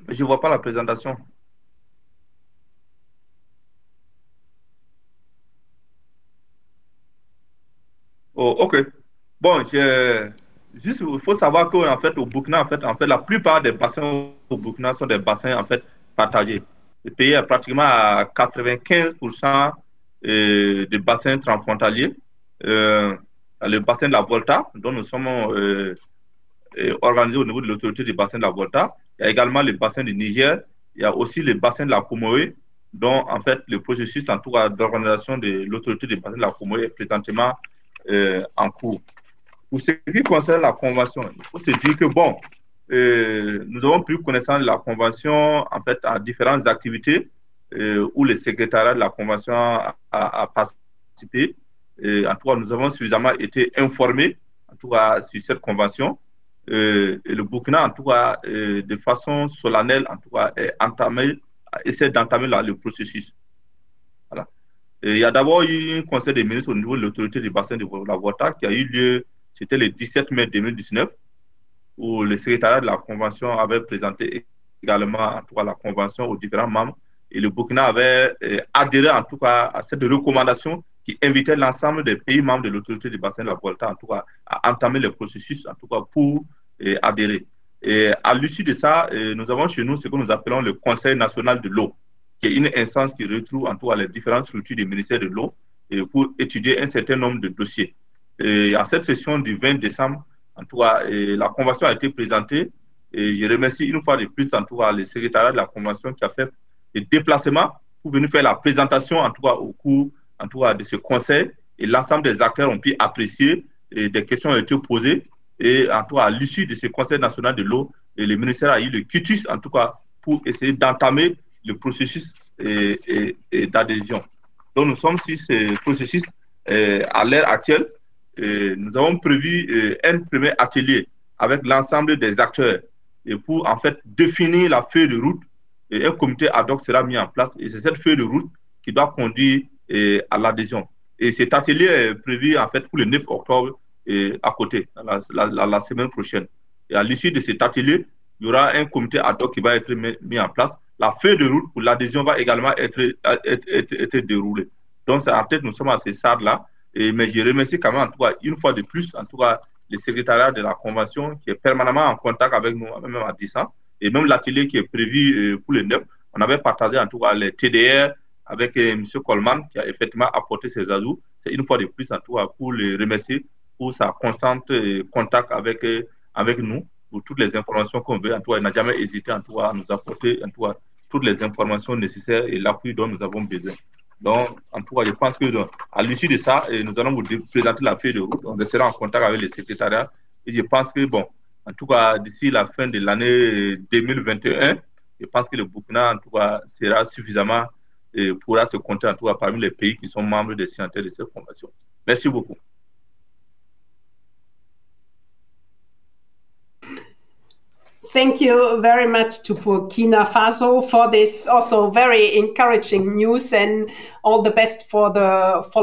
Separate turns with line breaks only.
Je ne vois pas la présentation. Oh, ok. Bon, juste, il faut savoir qu'en fait, au Burkina, en fait, la plupart des bassins au Burkina sont des bassins en fait, partagés. Le pays est pratiquement à 95% de bassins transfrontaliers. Euh, le bassin de la Volta, dont nous sommes organisés au niveau de l'autorité du bassin de la Volta. Il y a également le bassin du Niger. Il y a aussi le bassin de la Comoé, dont en fait le processus en tout cas d'organisation de l'autorité du bassin de la Comoé est présentement en cours. Pour ce qui concerne la convention, il faut se dire que, bon, nous avons pris connaissance de la convention, en fait, à différentes activités où le secrétariat de la convention a participé. En tout cas, nous avons suffisamment été informés, en tout cas, sur cette convention. Et le Burkina, en tout cas, de façon solennelle, en tout cas, essaie d'entamer le processus. Voilà. Et il y a d'abord eu un conseil des ministres au niveau de l'autorité du bassin de la Volta qui a eu lieu, c'était le 17 mai 2019, où le secrétariat de la Convention avait présenté également en tout cas, la Convention aux différents membres. Et le Burkina avait adhéré en tout cas à cette recommandation qui invitait l'ensemble des pays membres de l'autorité du bassin de la Volta en tout cas, à entamer le processus en tout cas, pour adhérer. Et à l'issue de ça, nous avons chez nous ce que nous appelons le Conseil national de l'eau, qui est une instance qui retrouve en tout cas les différentes structures du ministère de l'eau pour étudier un certain nombre de dossiers. Et à cette session du 20 décembre, en tout cas, la convention a été présentée et je remercie une fois de plus, en tout cas, le secrétariat de la convention qui a fait le déplacement pour venir faire la présentation, en tout cas, au cours en tout cas, de ce conseil. Et l'ensemble des acteurs ont pu apprécier et des questions ont été posées. Et en tout cas, à l'issue de ce conseil national de l'eau, le ministère a eu le quitus, en tout cas, pour essayer d'entamer le processus d'adhésion. Donc, nous sommes sur ce processus à l'heure actuelle. Nous avons prévu un premier atelier avec l'ensemble des acteurs et pour en fait définir la feuille de route. Et un comité ad hoc sera mis en place et c'est cette feuille de route qui doit conduire à l'adhésion. Et cet atelier est prévu en fait pour le 9 octobre à côté, la semaine prochaine. Et à l'issue de cet atelier, il y aura un comité ad hoc qui va être mis en place. La feuille de route pour l'adhésion va également être déroulée. Donc, en tête, nous sommes à ce stade-là. Mais je remercie quand même, en tout cas, une fois de plus, en tout cas, le secrétariat de la Convention qui est permanemment en contact avec nous, même à distance. Et même l'atelier qui est prévu pour le 9, on avait partagé en tout cas les TDR avec M. Coleman qui a effectivement apporté ses ajouts. C'est une fois de plus, en tout cas, pour le remercier pour sa constante contact avec nous, pour toutes les informations qu'on veut. En tout cas, il n'a jamais hésité en tout cas, à nous apporter en tout cas, toutes les informations nécessaires et l'appui dont nous avons besoin. Donc, en tout cas, je pense que à l'issue de ça, nous allons vous présenter la feuille de route. On restera en contact avec le secrétariat. Et je pense que, bon, en tout cas, d'ici la fin de l'année 2021, je pense que le Burkina, en tout cas, sera suffisamment et pourra se compter, en tout cas, parmi les pays qui sont membres des signataires de cette convention. Merci beaucoup.
Thank you very much to Burkina Faso for this also very encouraging news, and all the best for the